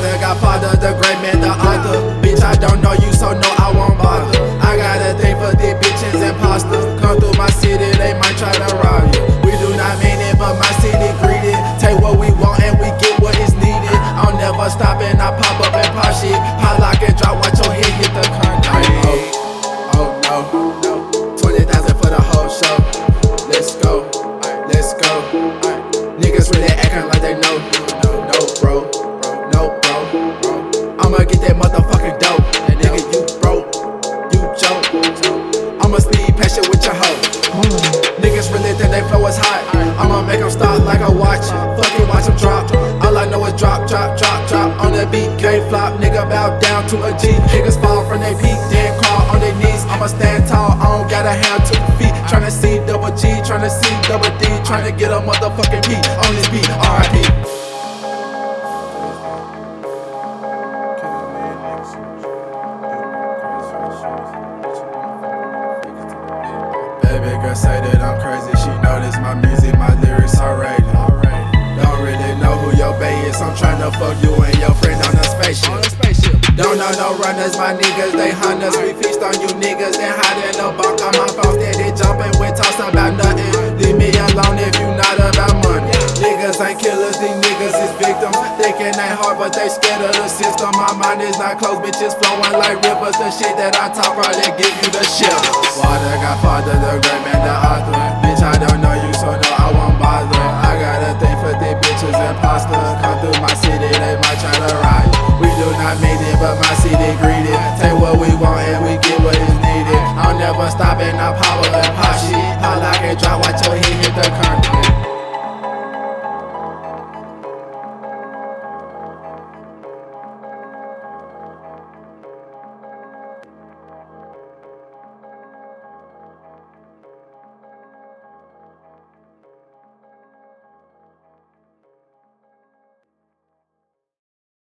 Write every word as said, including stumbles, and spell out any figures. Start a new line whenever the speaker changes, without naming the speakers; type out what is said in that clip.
Father, Godfather, the great man, the author. Bitch, I don't know you, so no, I won't bother. I got a thing for these bitches and imposters. Come through my city, they might try to rob you. We do not mean it, but my city greedy. Take what we want and we get what is needed. I'll never stop and I pop up and pop shit. Pop, lock, and drop, watch your head hit the concrete. Oh, oh no, twenty thousand for the whole show. Let's go, let's go. Niggas really acting like they know. No, no, bro, no, bro. I'ma get that motherfucking dope. And nigga, you broke, you joke. I'ma speed past you with your hoe. Niggas really think they flow is hot. I'ma make them stop like a watch. Fucking watch them drop. All I know is drop, drop, drop, drop. On the beat, can't flop. Nigga bow down to a G. Niggas fall from their peak, then crawl on their knees. I'ma stand tall, I don't gotta have two feet. Tryna see double G, tryna see double D. Tryna get a motherfucking beat on this beat. R I P. Baby girl say that I'm crazy. She notice my music, my lyrics are rated. Don't really know who your bae is. I'm tryna fuck you and your friend on a spaceship. Don't know no runners, my niggas, they hunters. We feast on you niggas and hide in the bunk. On my phone steady jumping with talks about nothing. Leave me alone if you not about money. Niggas ain't killers, these niggas is victims. Thinking they hard, but they scared of the system. My mind is not closed, bitches flowing like rivers. The shit that I talk probably give you the shivers. Father, Godfather, the great man, the author. Bitch, I don't know you, so no, I won't bother.